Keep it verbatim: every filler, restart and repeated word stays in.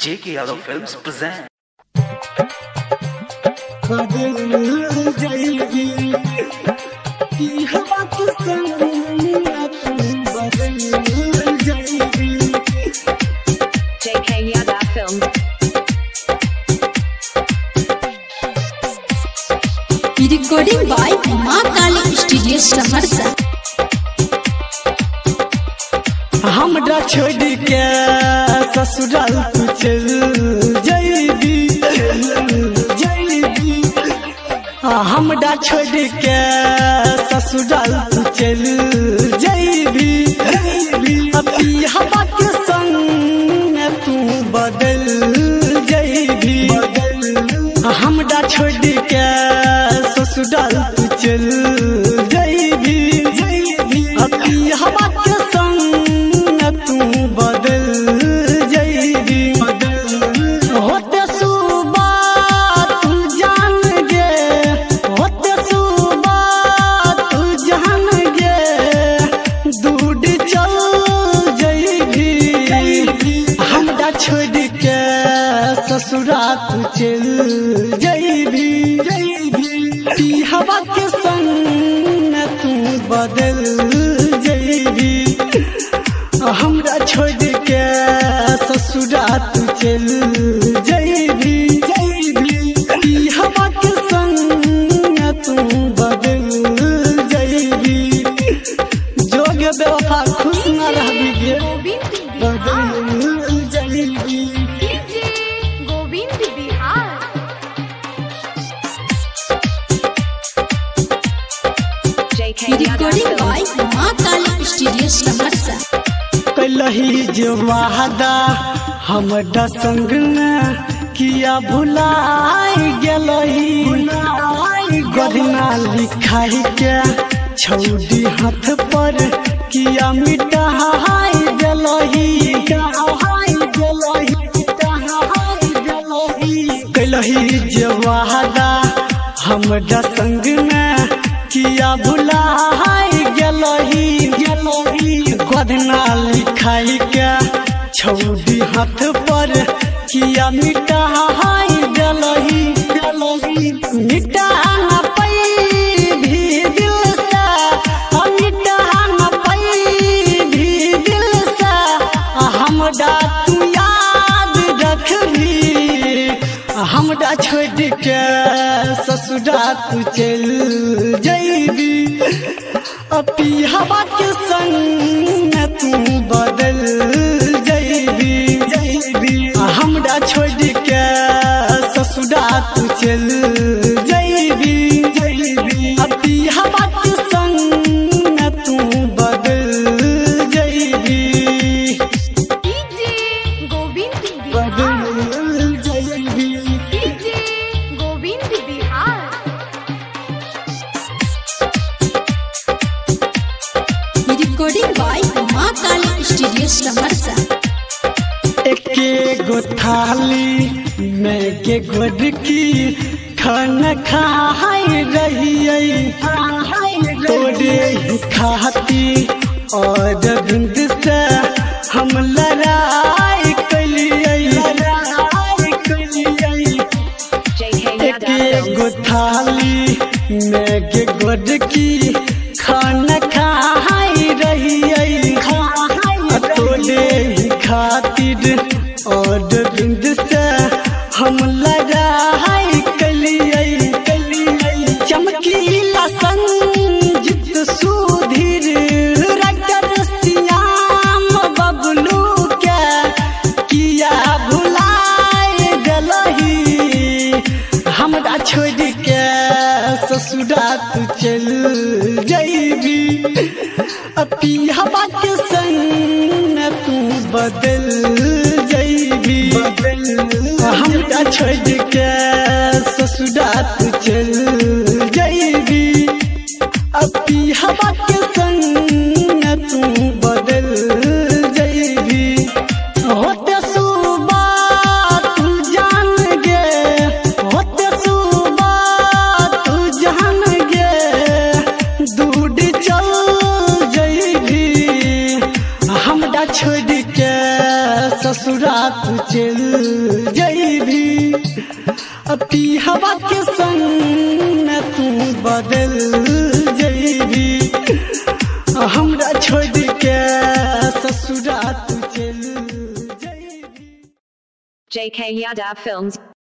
J K Yadav Films present. J K Yadav Films. Recording by माँ काली studio Saharsa. हमरा छोड़ के ससुराल तू चल जइबी जइबी हमरा छोड़ के ससुराल तू चल जइबी अभी हवा के संग तू बदल जइबी हमरा छोड़ के ससुराल तू चल जइबी अभी हवा के संग तू बदल जइबी होते सुबह तू जान गे होते सुबह तू जान गे दूर चल जइबी हमरा छोड़ के ससुरा तू चल जइबी जइबी हवा के संग तू बदल जइबी हमरा छोड़ के ससुरा तू चल जइबी जइबी हवा के संग तू बदल जइबी जोगे बेवफा खुश न रहबी गे बदल जइबी Govind Bihar. J K Recording Yadav by Films. माँ काली स्टूडियो सहरसा। कलही जो वादा हमरा संग में किया भुलाई गेलही गदना लिखाई के छौडी हाथ पर किया मिटाई गेलही कलही जो वादा हमरा संग में किया भुलाई गेलही गदना लिखाई के छौडी हाथ पर किया मिटाई गेलही मिटा न पाई भी दिल से मिटा न पाई भी दिल से हमरा तू याद रखबी हमरा छोड़ के ससुरा तू चल जइबी अपी हवा के संग तू बदल जइबी हमरा छोड़ के ससुरा तू चल जइबी अपी हवा के संग तू बदल जइबी गोविंद बिहार। बदल जइबी गोविंद बिहार। Recording by माँ काली स्टूडियो सहरसा। एके गो थाली में के गोद की खाना खाई रही तोरे ही खाती और बिंद से हम लड़ाई कलिए J K Yadav एके Films. गो थाली में के गोद की खाना खाई रही तोरे ही खातिर और बिंद से हम लड़ाई कलिए चमकीला संजीत सुधीर रटर श्याम बबलू के किया भुलाए गलही हमरा छोड़ के ससुरा तू चल जइबी अपी हवा के संग तू बदल जइबी हमरा छोड़ के ससुरा तू चल जइबी अपी हवा के संग तू बदल जइबी होते सुबह तू जान गे होते सुबह तू जान गे दूर चल जइबी हमरा छोड़ के ससुरा तू चल जईभी अपी हवा के संग में तू बदल जईभी हमरा छोड़ के ससुरा तू चल जईभी। J K Yadav Films